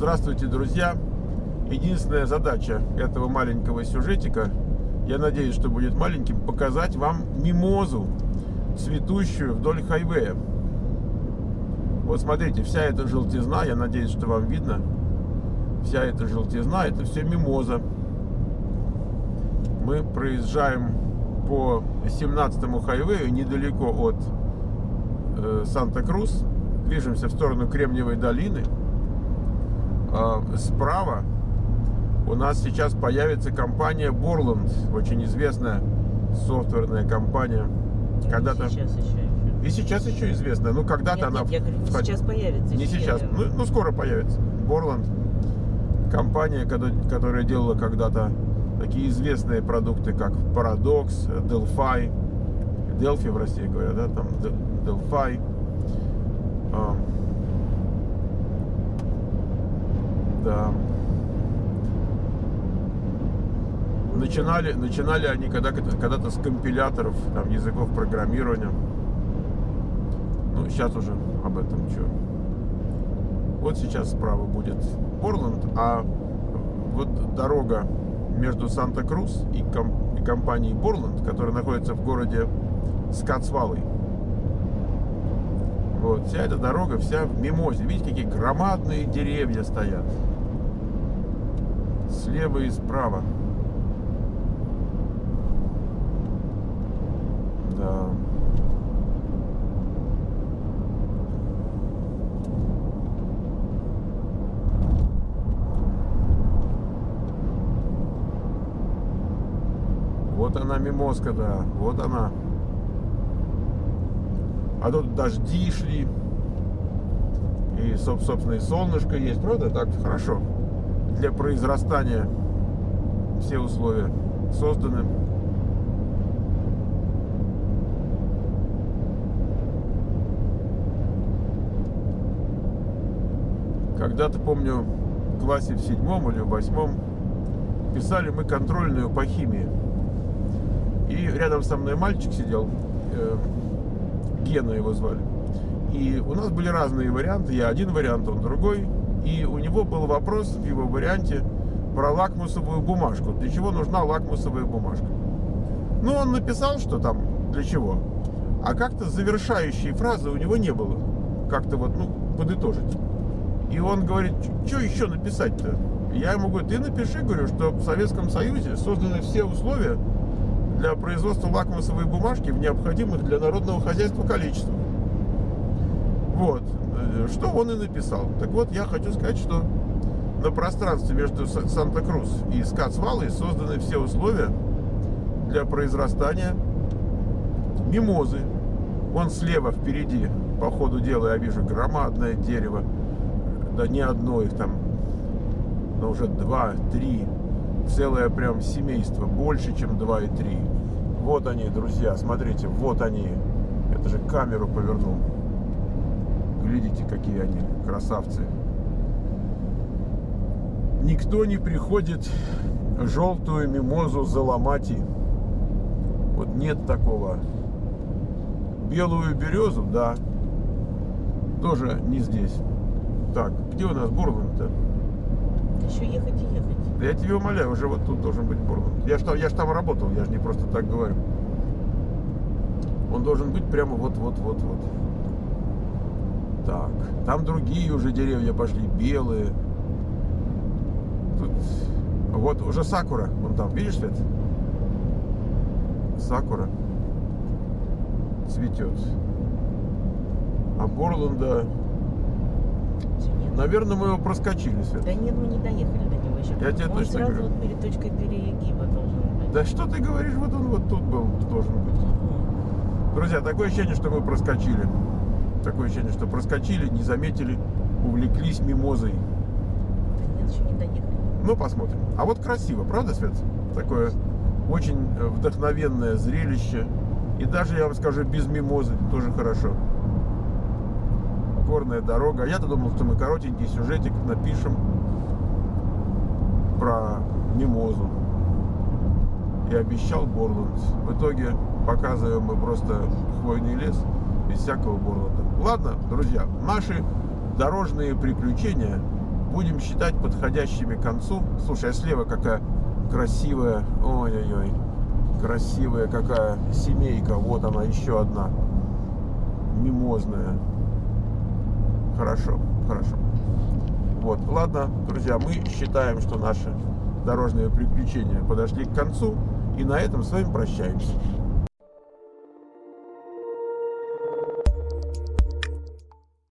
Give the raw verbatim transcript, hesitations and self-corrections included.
Здравствуйте, друзья! Единственная задача этого маленького сюжетика, я надеюсь, что будет маленьким, показать вам мимозу, цветущую вдоль хайвея. Вот смотрите, вся эта желтизна, я надеюсь, что вам видно, вся эта желтизна, это все мимоза. Мы проезжаем по семнадцатому хайвею недалеко от э, Санта-Крус, движемся в сторону Кремниевой долины. Э, справа у нас сейчас появится компания Borland, очень известная софтверная компания. Когда-то... Сейчас еще. И сейчас еще известная, ну когда-то она... Нет, я говорю, не сейчас появится. Не сейчас, ну, ну скоро появится. Borland, компания, которая делала когда-то такие известные продукты, как Paradox, Delphi, Delphi в России говорят, да, там Delphi. А, да. Начинали, начинали они когда-то когда с компиляторов, там, языков программирования. Ну, сейчас уже об этом что. Вот сейчас справа будет Borland, а вот дорога между Санта-Крус и, ком и компанией Borland, которая находится в городе Скотсваллей. Вот, вся эта дорога вся в мимозе. Видите, какие громадные деревья стоят. Слева и справа. Да. Вот она, мимозка, да, вот она. А тут дожди шли. И, собственно, и солнышко есть, правда? Так, хорошо. Для произрастания все условия созданы. Когда-то, помню, в классе в седьмом или в восьмом писали мы контрольную по химии. И рядом со мной мальчик сидел, э, Гена его звали. И у нас были разные варианты, я один вариант, он другой. И у него был вопрос в его варианте про лакмусовую бумажку. Для чего нужна лакмусовая бумажка? Ну, он написал, что там, для чего. А как-то завершающей фразы у него не было. Как-то вот, ну, подытожить. И он говорит, что еще написать-то? Я ему говорю, ты напиши, говорю, что в Советском Союзе созданы все условия для производства лакмусовой бумажки в необходимых для народного хозяйства количествах. Вот. Что он и написал. Так вот, я хочу сказать, что на пространстве между Санта-Крус и Скотсваллей созданы все условия для произрастания мимозы. Вон слева впереди, по ходу дела, я вижу громадное дерево. Да не одно их там, но уже два, три. Целое прям семейство, больше, чем два и три. Вот они, друзья, смотрите, вот они. Это же камеру повернул. Глядите, какие они красавцы. Никто не приходит желтую мимозу заломать. Вот нет такого. Белую березу, да, тоже не здесь. Так, где у нас Borland-то? Еще ехать и ехать. Да я тебе умоляю, уже вот тут должен быть Borland. Я ж там, я ж там работал, я же не просто так говорю. Он должен быть прямо вот-вот-вот-вот. Так, там другие уже деревья пошли, белые. Тут вот уже сакура, вон там, видишь, Свет? Сакура цветет. А Борланда, наверное, мы его проскочили, Свет. Да нет, мы не доехали до него еще. Я тебе он точно сразу говорю. Вот перед точкой перегиба должен быть. Да что ты говоришь, вот он вот тут был, должен быть. Друзья, такое ощущение, что мы проскочили. Такое ощущение, что проскочили, не заметили, увлеклись мимозой. Да нет, еще не доехали. Ну, посмотрим. А вот красиво, правда, Свет? Такое очень вдохновенное зрелище. И даже, я вам скажу, без мимозы тоже хорошо. Горная дорога. А я-то думал, что мы коротенький сюжетик напишем про мимозу. И обещал Borland. В итоге показываем мы просто хвойный лес без всякого Борланда. Ладно, друзья, наши дорожные приключения Будем считать подходящими к концу. Слушай, а слева какая красивая, ой-ой-ой, красивая какая семейка. Вот она, еще одна мимозная. Хорошо, хорошо. Вот, ладно, друзья, мы считаем, что наши дорожные приключения подошли к концу. И на этом с вами прощаемся.